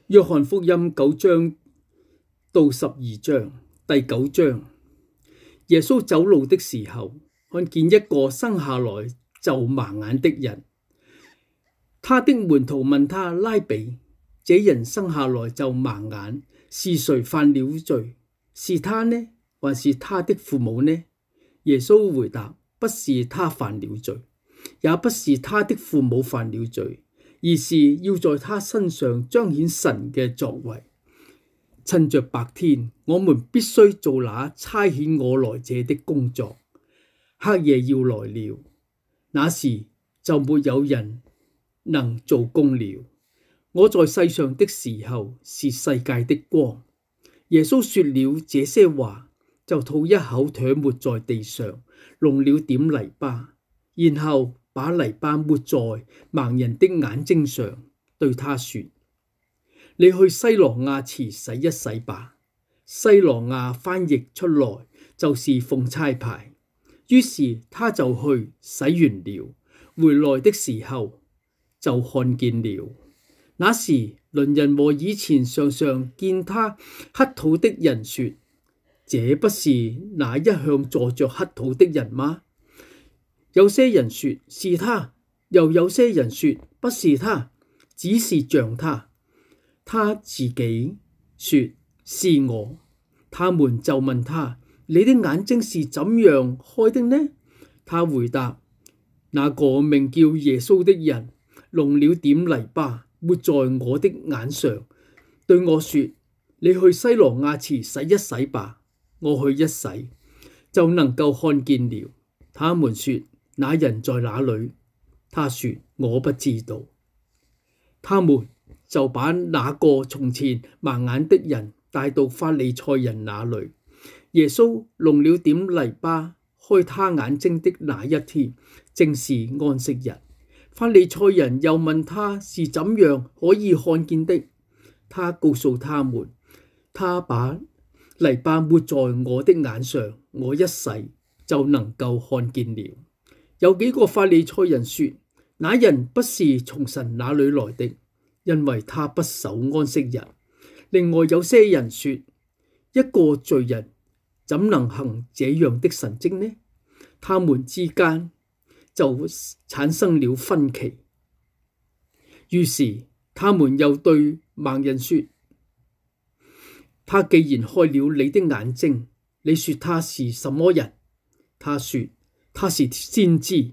約翰福音9章到12章。第9章，耶穌走路的時候，看見一個生下來就盲眼的人。他的門徒問他：拉比，這人生下來就盲眼，是誰犯了罪？是他呢，還是他的父母呢？耶穌回答：不是他犯了罪，也不是他的父母犯了罪，而是要在他身上彰顯神嘅作為。趁着白天，我們必須做那差遣我來這的工作。黑夜要來了，那時就沒有人能做工了。我在世上的時候是世界的光。耶穌說了這些話，就吐一口唾沫在地上，弄了點泥巴，然後把泥巴抹在盲人的眼睛上，對他說：你去西羅亞池洗一洗吧。西羅亞翻譯出來就是奉差派。於是他就去洗完了，回來的時候就看見了。那時鄰人和以前常常見他乞討的人說：這不是那一向坐着乞討的人嗎？有些人說是他，又有些人說不是他，只是像他。他自己說是我。他們就問他：你的眼睛是怎樣開的呢？他回答：那個名叫耶穌的人弄了點泥巴抹在我的眼上，對我說：你去西羅亞池洗一洗吧。我去一洗，就能夠看見了。他們說：那人在哪裏？他說：我不知道。他們就把那個從前盲眼的人帶到法利賽人那裏。耶穌弄了點泥巴開他眼睛的那一天，正是安息日。法利賽人又問他是怎樣可以看見的。他告訴他們：他把泥巴抹在我的眼上，我一洗就能夠看見了。有幾個法利賽人說：那人不是從神那裏來的，因為他不守安息日。另外有些人說：一個罪人怎能行這樣的神蹟呢？他們之間就產生了分歧。於是他們又對盲人說：他既然開了你的眼睛，你說他是什麼人？他說他是先知。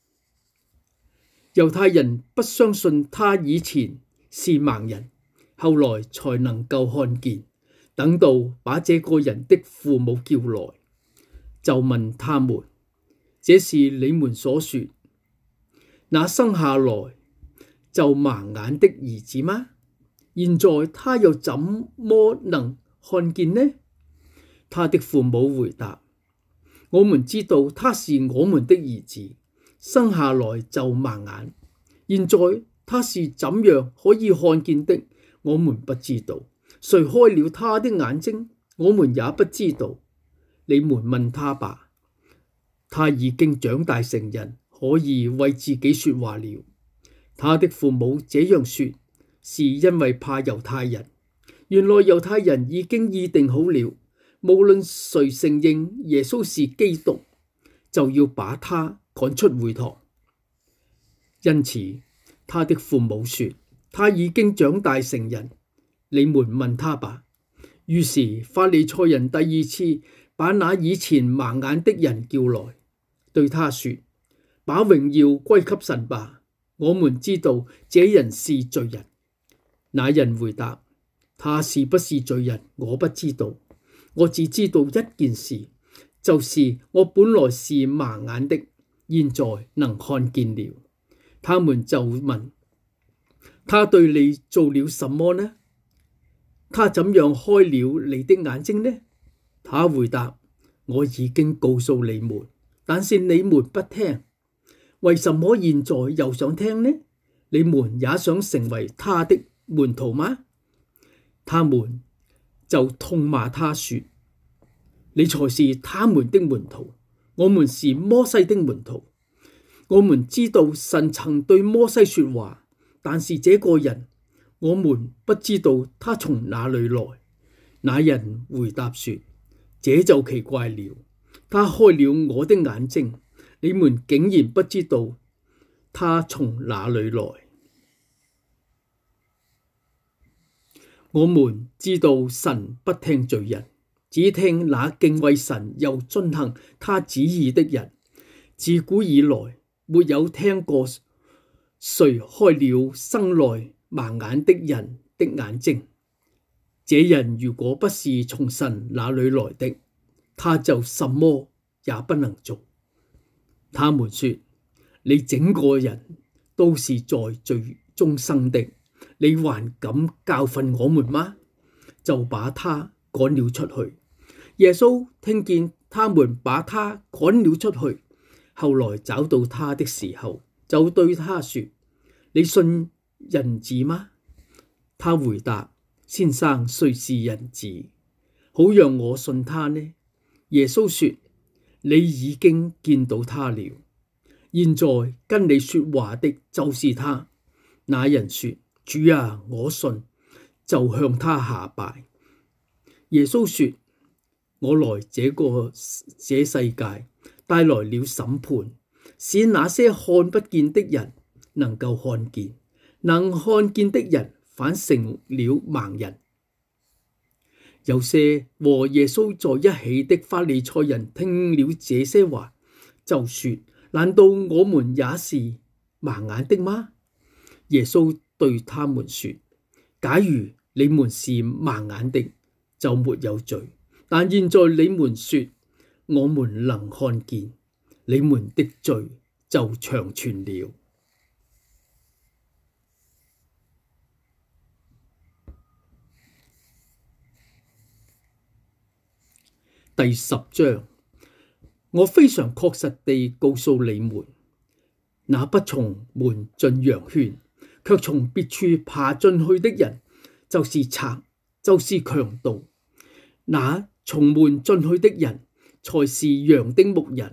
猶太人不相信他以前是盲人，後來才能夠看見。等到把這個人的父母叫來，就問他們：這是你們所說那生下來就盲眼的兒子嗎？現在他又怎麼能看見呢？他的父母回答：我們知道他是我們的兒子，生下來就盲眼。現在他是怎樣可以看見的，我們不知道。誰開了他的眼睛，我們也不知道。你們問他吧。他已經長大成人，可以為自己說話了。他的父母這樣說，是因為怕猶太人。原來猶太人已經議定好了，無論誰承認耶穌是基督，就要把他趕出會堂。因此，他的父母說，他已經長大成人，你們問他吧。於是法利賽人第二次把那以前盲眼的人叫來，對他說：把榮耀歸給神吧，我們知道這人是罪人。那人回答：他是不是罪人，我不知道。我只知道一件事，就是我本來是盲眼的，現在能看見了。他們就問：他對你做了什麼呢？他怎樣開了你的眼睛呢？他回答：我已經告訴你們，但是你們不聽。為什麼現在又想聽呢？你們也想成為他的門徒嗎？他們就痛罵他說：你才是他們的門徒，我們是摩西的門徒。我們知道神曾對摩西說話，但是這個人我們不知道他從哪裏來。那人回答說：這就奇怪了，他開了我的眼睛，你們竟然不知道他從哪裏來。我們知道神不聽罪人，只聽那敬畏神又遵行他旨意的人。自古以來，沒有聽過誰開了生來盲眼的人的眼睛。這人如果不是從神那裏來的，他就什麼也不能做。他們說：你整個人都是在罪中生的，你還敢教訓我們嗎？就把他趕了出去。耶穌聽見他們把他趕了出去，後來找到他的時候，就對他說：你信人子嗎？他回答：先生，誰是人子，好讓我信他呢？耶穌說：你已經見到他了，現在跟你說話的就是他。那人說：主啊，我信，就向他下拜。耶穌說：我來這世界，帶來了審判，使那些看不見的人能夠看見，能看見的人反成了盲人。有些和耶穌在一起的法利賽人聽了這些話，就說：難道我們也是盲眼的嗎？耶穌對他們說：假如你們是盲眼的，就沒有罪。但現在你們說我們能看見，你們的罪就長存了。第10章，我非常確實地告訴你們，那不從門進羊圈，卻從別處爬進去的人，就是賊，就是強盜。那從門進去的人，才是羊的牧人。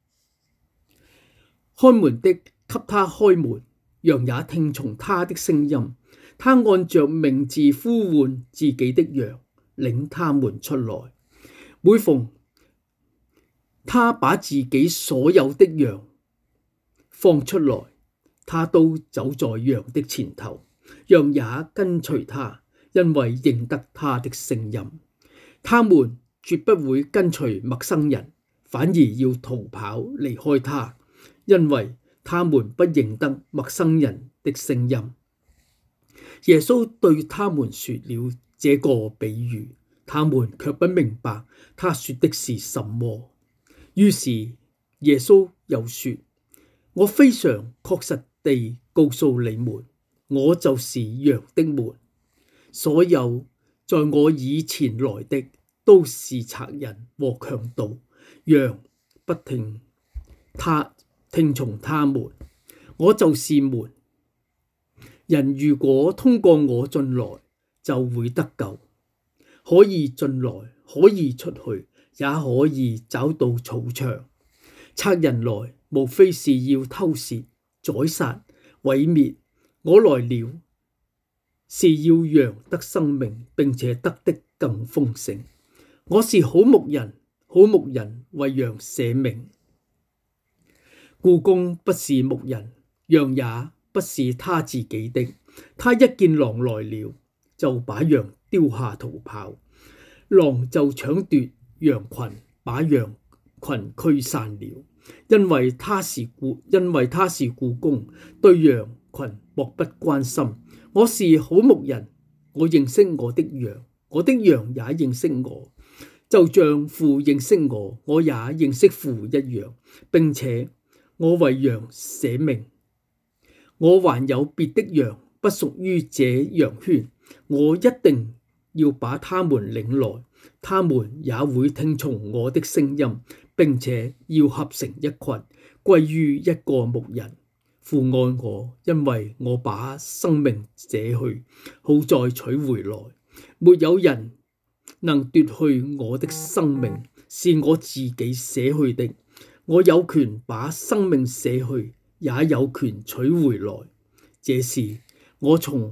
看門的給他開門，羊也聽從他的聲音。他按着名字呼喚自己的羊，領他們出來。每逢他把自己所有的羊放出來，他都走在羊的前頭，羊也跟隨他，因為認得他的聲音。他們絕不會跟隨陌生人，反而要逃跑離開他，因為他們不認得陌生人的聲音。耶穌對他們說了這個比喻，他們卻不明白他說的是什麼。於是耶穌又說：我非常確實地告訴你們，我就是羊的門。所有在我以前來的都是賊人和強盜，羊不聽從他們。我就是門，人如果通過我進來，就會得救，可以進來，可以出去，也可以找到草場。賊人來，無非是要偷竊、宰殺、毀滅。我來了，是要羊得生命，並且得的更豐盛。我是好牧人，好牧人為羊捨命。雇工不是牧人，羊也不是他自己的。他一見狼來了，就把羊丟下逃跑，狼就搶奪羊群，把羊群驅散了。因為他是雇工，對羊群漠不關心。我是好牧人，我認識我的羊，我的羊也認識我，就像父認識我，我也認識父一樣，並且我為羊捨命。我還有別的羊不屬於這羊圈，我一定要把他們領來，他們也會聽從我的聲音，並且要合成一群，歸於一個牧人。父愛我，因為我把生命捨去，好再取回來。沒有人能奪去我的生命，是我自己捨去的。我有權把生命捨去，也有權取回來。這是我從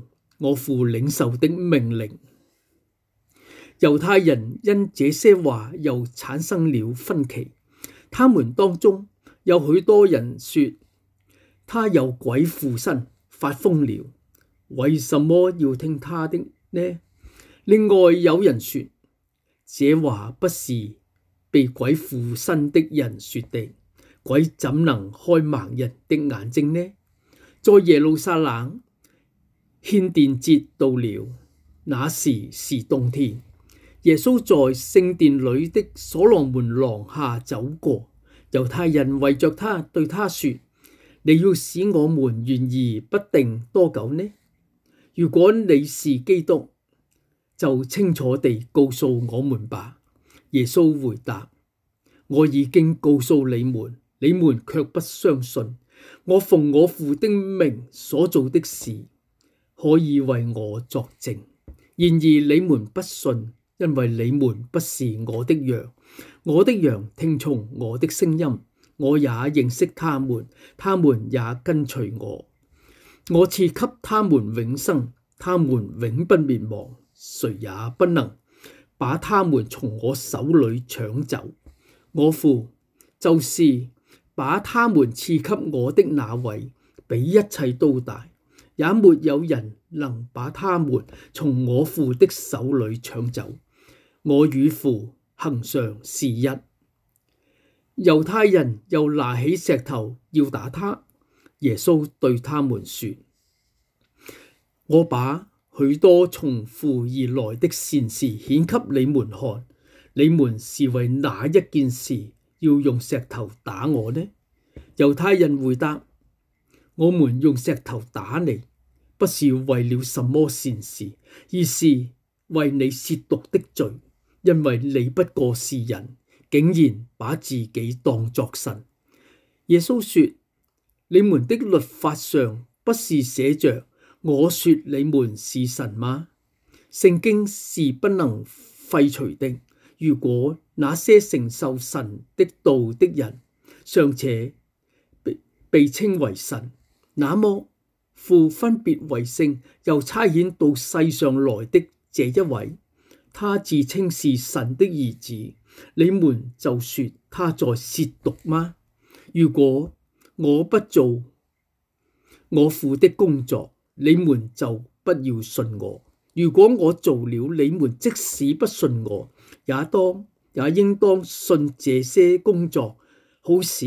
我父領受的命令。猶太人因這些話又產生了分歧，他們當中有許多人說他有鬼附身，發瘋了，為什麼要聽他的呢？另外有人說，這話不是被鬼附身的人說的，鬼怎能開盲人的眼睛呢？在耶路撒冷，獻殿節到了，那時是冬天。耶穌在聖殿裏的所羅門廊下走過，猶太人圍着他，對他說：你要使我們懸疑不定多久呢？如果你是基督，就清楚地告訴我們吧。耶穌回答：我已經告訴你們，你們卻不相信。我奉我父的名所做的事，可以為我作證。然而你們不信，因為你們不是我的羊。我的羊聽從我的聲音，我也認識他們，他們也跟隨我。我賜給他們永生，他們永不滅亡，誰也不能把他們從我手裏搶走。我父就是把他們賜給我的那位，比一切都大，也沒有人能把他們從我父的手裏搶走。我與父恆常是一。猶太人又拿起石頭要打他。耶穌對他們說：我把許多從父而來的善事顯給你們看，你們是為哪一件事要用石頭打我呢？猶太人回答：我們用石頭打你，不是為了什麼善事，而是為你褻瀆的罪，因為你不過是人，竟然把自己當作神。耶穌說：你們的律法上不是寫着我說你們是神嗎？聖經是不能廢除的。如果那些承受神的道的人尚且被稱為神，那麼父分別為聖又差遣到世上來的這一位，他自稱是神的兒子，你們就說他在褻瀆嗎？如果我不做我父的工作，你們就不要信我；如果我做了，你們即使不信我，也應當信這些工作，好使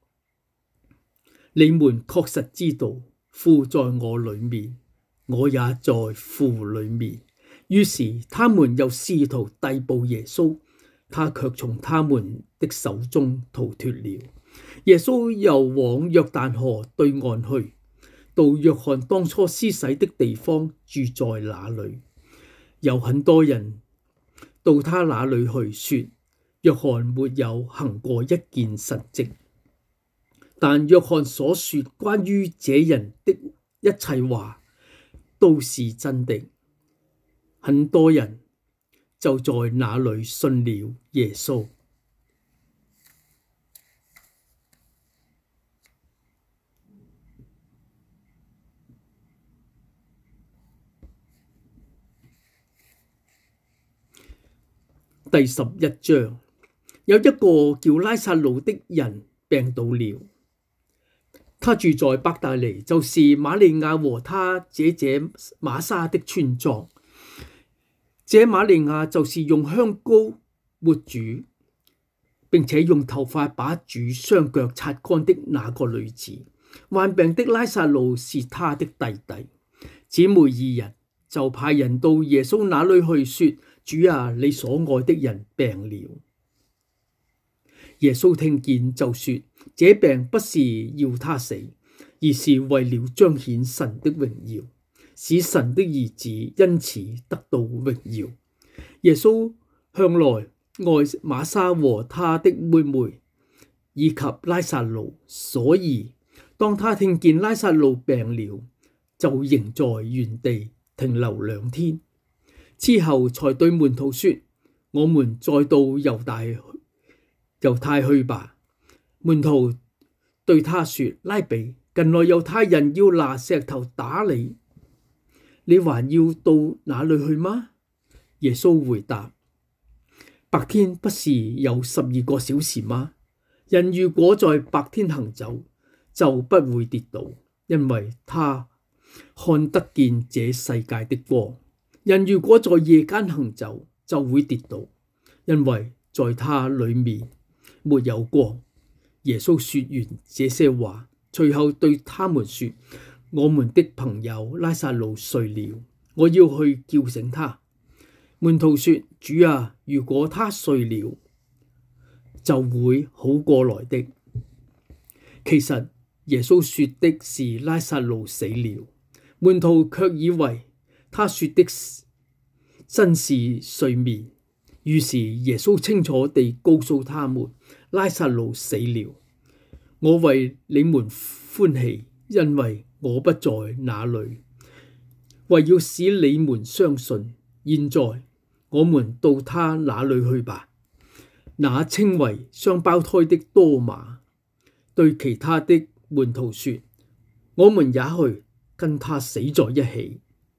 你們確實知道父在我裏面，我也在父裏面。於是他們又試圖逮捕耶穌，他卻從他們的手中逃脫了。耶穌又往約旦河對岸去，到約翰當初施洗的地方，住在那裏。有很多人到他那裏去，說約翰沒有行過一件神蹟，但約翰所說關於這人的一切話都是真的。很多人就在那裏信了耶穌。第11章，有一個叫拉撒路的人病倒了，他住在伯大尼，就是瑪利亞和他姐姐馬莎的村莊。這瑪利亞就是用香膏抹主，並且用頭髮把主雙腳擦乾的那個女子。患病的拉撒路是他的弟弟。姊妹二人就派人到耶穌那裏去，說：主啊，你所愛的人病了。耶穌聽見就說：這病不是要他死，而是為了彰顯神的榮耀，使神的兒子因此得到榮耀。耶穌向來愛瑪莎和他的妹妹以及拉撒路，所以當他聽見拉撒路病了，就仍在原地停留2天。之後才對門徒說：我們再到猶太去吧。門徒對他說：拉比，近來猶太人要拿石頭打你， 你還要到哪裏去嗎？耶穌回答：白天不是有12個小時嗎？人如果在白天行走，就不會跌倒，因為他看得見這世界的光。人如果在夜間行走，就會跌倒，因為在他裏面沒有光。耶穌說完這些話，隨後對他們說：我們的朋友拉撒路睡了，我要去叫醒他。門徒說：主啊，如果他睡了，就會好過來的。其實耶穌說的是拉撒路死了，門徒卻以為他說的真是睡眠。於是耶穌清楚地告訴他們：拉撒路死了，我為你們歡喜，因為我不在那裏，為要使你們相信。現在我們到他那裏去吧。那稱為雙胞胎的多馬對其他的門徒說：我們也去跟他死在一起。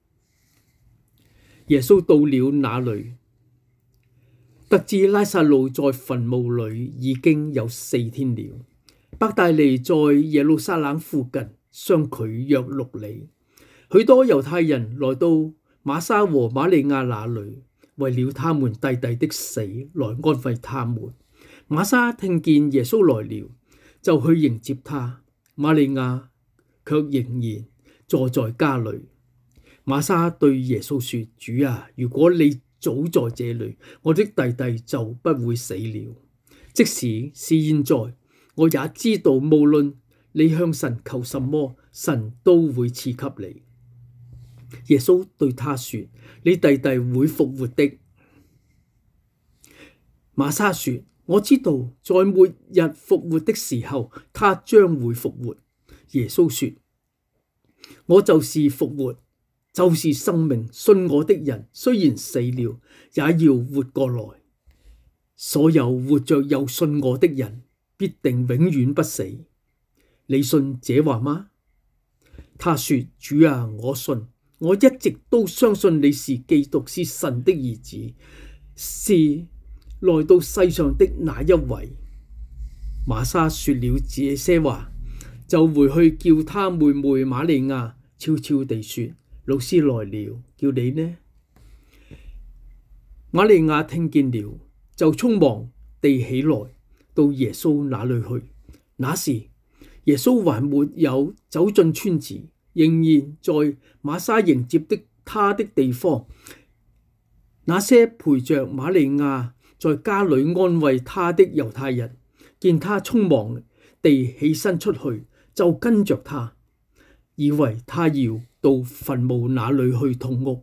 耶穌到了那裏，得知拉撒路在墳墓裏已經有4天了。伯大尼在耶路撒冷附近，相距約6里。許多猶太人來到瑪莎和瑪利亞那裏，為了他們弟弟的死來安慰他們。瑪莎聽見耶穌來了，就去迎接他。瑪利亞卻仍然坐在家裏。瑪莎對耶穌說：主啊，如果你早在這裏，我的弟弟就不會死了。即使是現在，我也知道無論你向神求什麼，神都會賜給你。耶穌對他說：你弟弟會復活的。瑪莎說：我知道在末日復活的時候，他將會復活。耶穌說：我就是復活，就是生命，信我的人雖然死了，也要活過來。所有活着又信我的人，必定永遠不死。你信這話嗎？他說：主啊，我信，我一直都相信你是基督，是神的兒子，是來到世上的那一位。瑪莎說了這些話，就回去叫他妹妹瑪利亞，悄悄地說：老師來了，叫你呢。瑪利亞聽見了，就匆忙地起來，到耶穌那裏去。那時耶穌還沒有走進村子，仍然在瑪莎迎接他的地方。那些陪着瑪利亞在家裏安慰他的猶太人，見他匆忙地起身出去，就跟着他，以為他要到墳墓那裏去痛哭。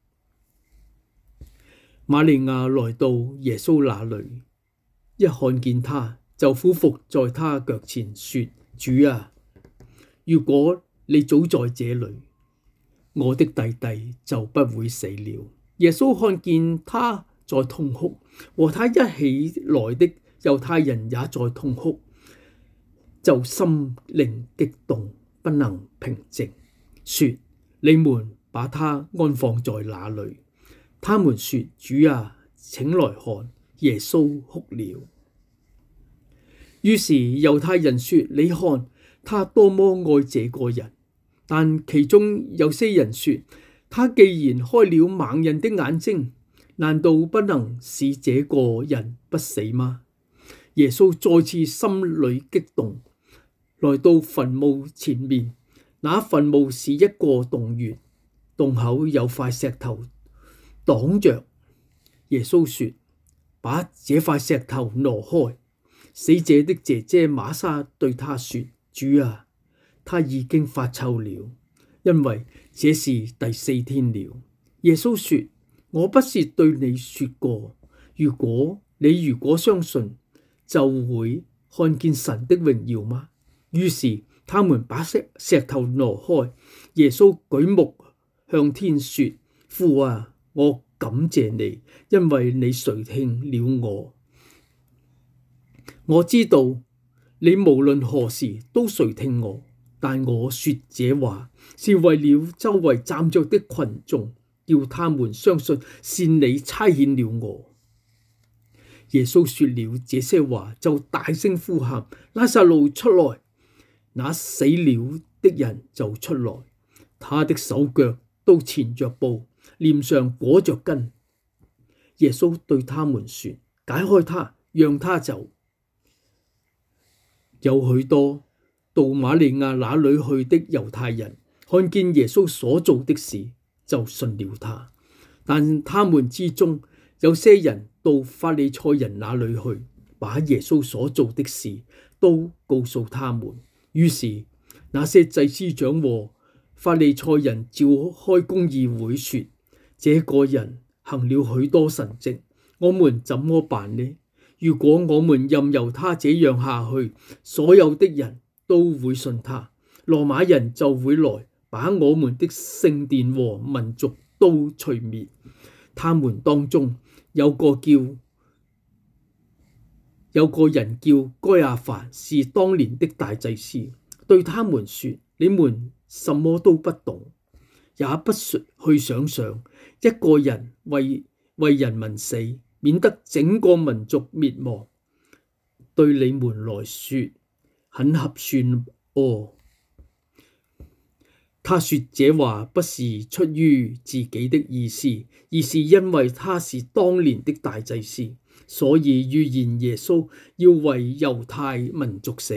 瑪利亞來到耶穌那裏，一看見他，就俯伏在他腳前說：主啊，如果你早在這裏，我的弟弟就不會死了。耶穌看見他在痛哭，和他一起來的猶太人也在痛哭，就心靈激動，不能平靜，說：你們把他安放在哪裏？他們說：主啊，請來看。耶穌哭了。於是猶太人說：你看他多麼愛這個人。但其中有些人說：他既然開了盲人的眼睛，難道不能使這個人不死嗎？耶穌再次心裏激動，來到墳墓前面。那墳墓是一個洞穴，洞口有塊石頭擋着。耶穌說：把這塊石頭挪開。死者的姐姐瑪莎對他說：主啊，他已經發臭了，因為這是第4天了。耶穌說：我不是對你說過，如果相信，就會看見神的榮耀嗎？於是他們把石頭挪開。耶穌舉目向天說：父啊，我感謝你，因為你垂聽了我。我知道你無論何時都垂聽我。 但我說這話，是為了周圍站着的群眾，叫他們相信是你差遣了我。耶穌說了這些話，就大聲呼喊：拉撒路出來！那死了的人就出來，他的手腳都纏着布，臉上裹着巾。耶穌對他們說：解開他，讓他走。有許多到瑪利亞那裏去的猶太人，看見耶穌所做的事，就信了他。但他們之中有些人到法利賽人那裏去，把耶穌所做的事都告訴他們。於是那些祭司長和法利賽人召開公議會，說：這個人行了許多神蹟，我們怎麼辦呢？如果我們任由他這樣下去，所有的人都會信他，羅馬人就會來把我們的聖殿和民族都除滅。他們當中有個人叫該亞法，是當年的大祭司，對他們說：你們什麼都不懂，也不去想想一個人為人民死，免得整個民族滅亡，對你們來說很合算哦。他說這話不是出於自己的意思，而是因為他是當年的大祭司，所以預言耶穌要為猶太民族死。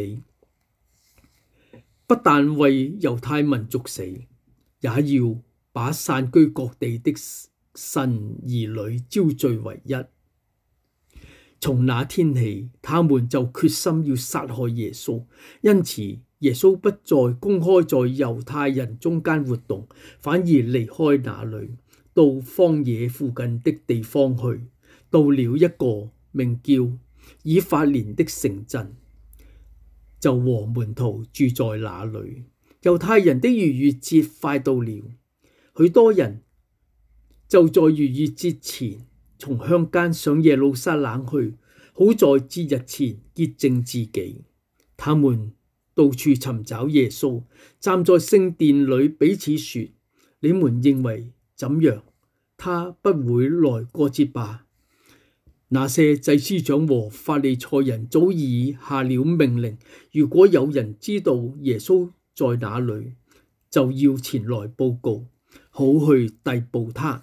不但為猶太民族死，也要把散居各地的神兒女招聚為一。從那天起，他們就決心要殺害耶穌，因此耶穌不再公開在猶太人中間活動，反而離開那裏，到荒野附近的地方去，到了一個名叫以法蓮的城鎮，就和門徒住在那裏。猶太人的逾越節快到了，許多人就在逾越節前從鄉間上耶路撒冷去，好在節日前潔淨自己。他們到處尋找耶穌，站在聖殿裏彼此說：你們認為怎樣？他不會來過節吧？那些祭司長和法利賽人早已下了命令，如果有人知道耶穌在哪裏，就要前來報告，好去逮捕他。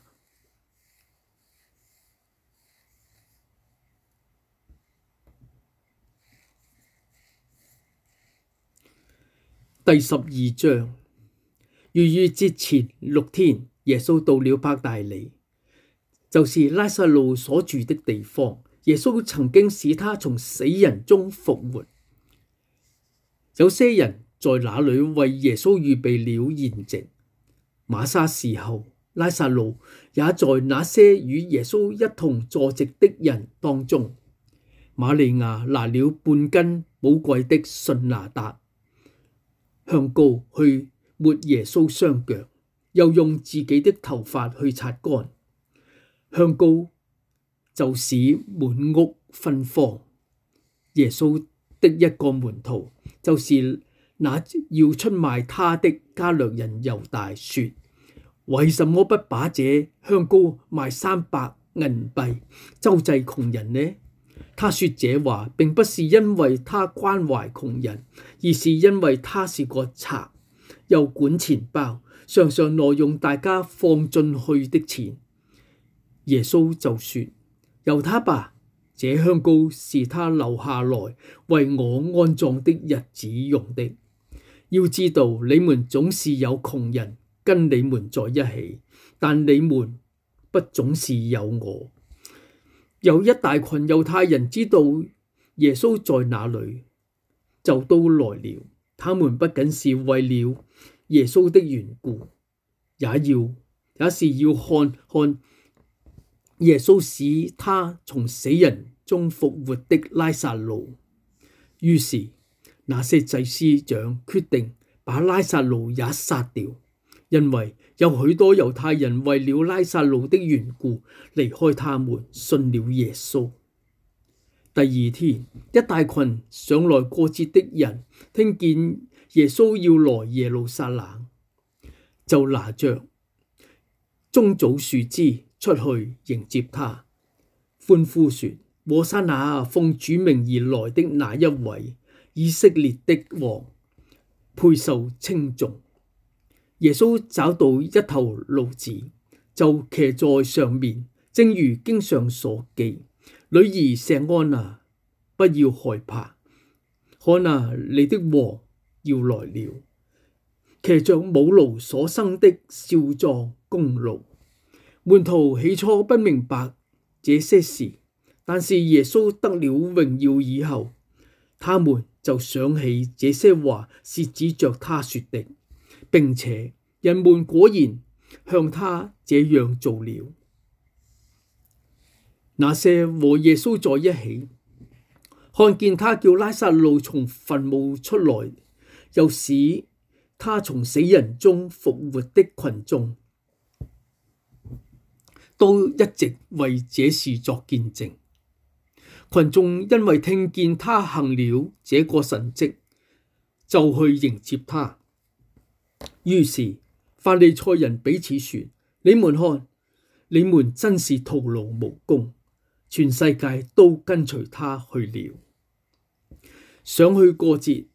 第12章，逾越節前6天，耶穌到了伯大尼，就是拉撒路所住的地方。耶穌曾經使他從死人中復活。有些人在那裏為耶穌預備了筵席。瑪撒時候，拉撒路也在那些與耶穌一同坐席的人當中。瑪利亞拿了半斤寶貴的順拿達香膏去抹耶穌雙腳，又用自己的頭髮去擦乾。香膏就使滿屋芬芳。耶穌的一個門徒，就是那要出賣他的加略人猶大，說：為什麼不把這香膏賣300銀幣，周濟窮人呢？他說這話並不是因為他關懷窮人，而是因為他是個賊，又管錢包，常常挪用大家放進去的錢。耶穌就說：由他吧，這香膏是他留下來為我安葬的日子用的。要知道你們總是有窮人跟你們在一起，但你們不總是有我。有一大群猶太人知道耶穌在哪裏，就都來了。他們不僅是為了耶穌的緣故，也是要看看耶穌使他從死人中復活的拉撒路。於是那些祭司長決定把拉撒路也殺掉，因為有許多猶太人為了拉撒路的緣故離開他們，信了耶穌。第二天，一大群上來過節的人聽見耶穌要來耶路撒冷，就拿着棕棗樹枝出去迎接他，歡呼說：和散那，奉主名而來的那一位，以色列的王，配受稱頌。耶穌找到一頭驢子，就騎在上面，正如經上所記：女兒錫安啊，不要害怕，看啊，你的王要來了，騎着母驢所生的少壯公驢。門徒起初不明白這些事，但是耶穌得了榮耀以後，他們就想起這些話是指着他說的，並且人們果然向他這樣做了。那些和耶穌在一起，看見他叫拉撒路從墳墓出來，又使他從死人中復活的群眾，都一直為這事作見證。群眾因為聽見他行了這個神蹟，就去迎接他。於是法利賽人彼此說：你們看，你們真是徒勞無功，全世界都跟隨他去了。上去過節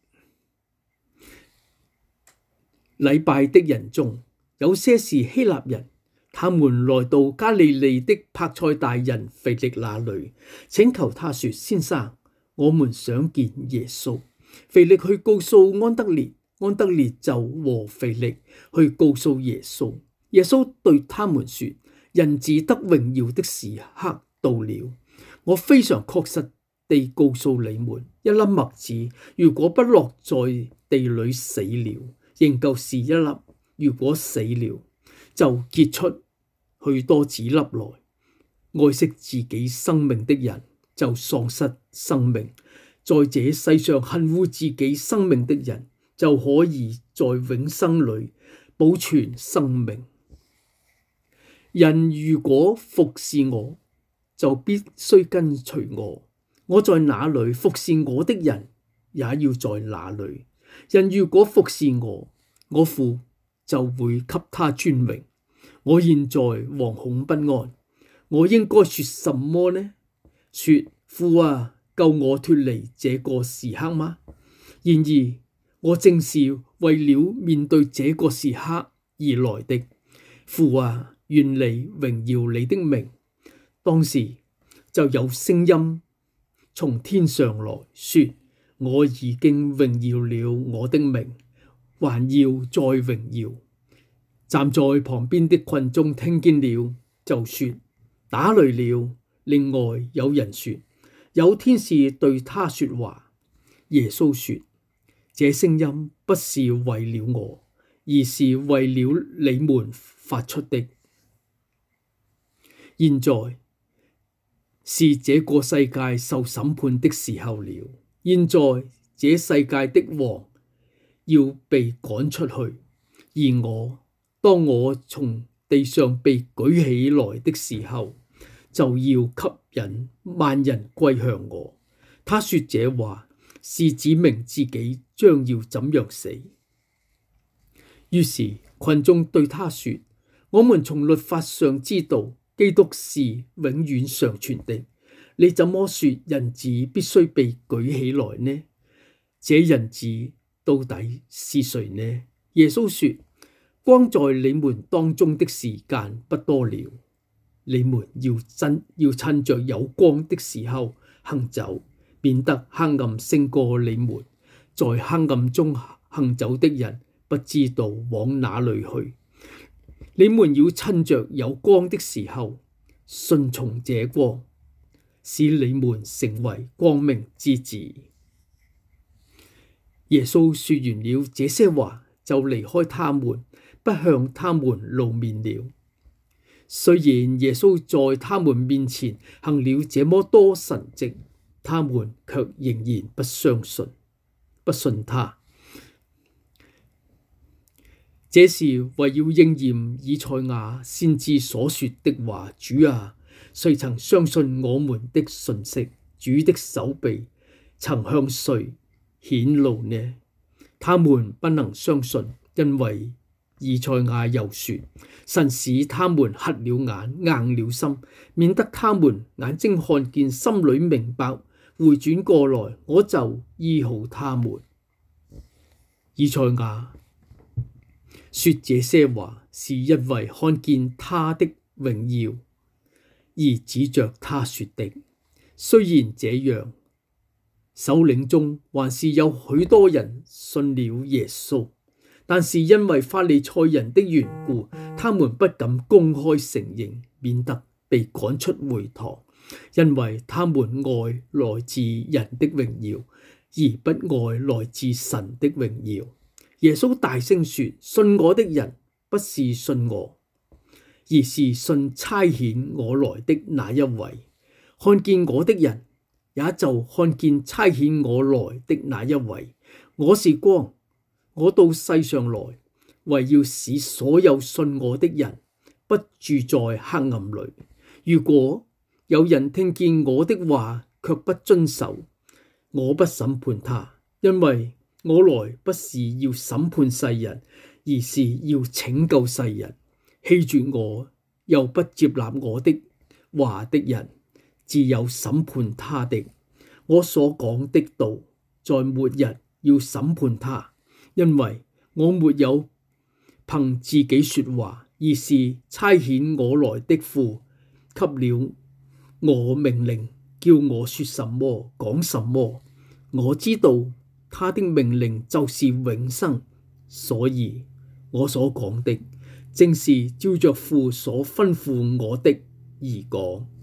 禮拜的人中，有些是希臘人，他們來到加利利的伯賽大人腓力那裏，請求他說：先生，我們想見耶穌。腓力去告訴安德烈，安德烈就和腓力去告訴耶穌。耶穌對他們說：人子得榮耀的時刻到了。我非常確實地告訴你們，一粒麥子如果不落在地裏死了，仍舊是一粒；如果死了，就結出許多子粒來。愛惜自己生命的人就喪失生命，在這世上恨惡自己生命的人就可以在永生裏保存生命。人如果服侍我，就必須跟隨我。我在哪裏，服侍我的人也要在哪裏。人如果服侍我，我父就會給他尊榮。我現在惶恐不安，我應該說什麼呢？說：父啊，救我脫離這個時刻嗎？然而我正是為了面對這個時刻而來的。父啊，願你榮耀你的名。當時就有聲音從天上來說：我已經榮耀了我的名，還要再榮耀。站在旁邊的群眾聽見了，就說：打雷了。另外有人說：有天使對他說話。耶穌說：這聲音不是為了我，而是為了你們發出的。現在是這個世界受審判的時候了。現在這世界的王要被趕出去，而當我從地上被舉起來的時候，就要吸引萬人歸向我。他說這話是指明自己將要怎樣死。於是群眾對他說：我們從律法上知道基督是永遠常存的，你怎麼說人子必須被舉起來呢？這人子到底是誰呢？耶穌說：光在你們當中的時間不多了，你們要趁着有光的時候行走，免得黑暗勝過你們。在黑暗中行走的人不知道往哪裏去。你們要趁着有光的時候順從這光，使你們成為光明之子。耶穌說完了這些話，就離開他們，不向他們露面了。雖然耶穌在他們面前行了這麼多神蹟，他們卻仍然不相信，不信他。這是為要應驗以賽亞先知所說的話：主啊，誰曾相信我們的信息？主的手臂曾向誰顯露呢？ 他們不能相信，因為以賽亞又說：神使他們瞎了眼，硬了心，免得他們眼睛看見，心裏明白，回轉過來，我就醫好他們。以賽亞說這些話，是因為看見他的榮耀，而指着他說的。雖然這樣，首領中還是有許多人信了耶穌，但是因為法利賽人的緣故，他們不敢公開承認，免得被趕出會堂，因為他們愛來自人的榮耀，而不愛來自神的榮耀。耶穌大聲說：信我的人不是信我，而是信差遣我來的那一位。看見我的人，也就看見差遣我來的那一位。我是光，我到世上來，為要使所有信我的人不住在黑暗裏。如果有人聽見我的話，卻不遵守，我不審判他，因為我來不是要審判世人，而是要拯救世人。棄絕我又不接納我的話的人，自有審判他的。我所講的道，在末日要審判他，因為我沒有憑自己說話，而是差遣我來的父給了我命令，叫我說什麼講什麼。我知道他的命令就是永生，所以我所講的正是照着父所吩咐我的而講。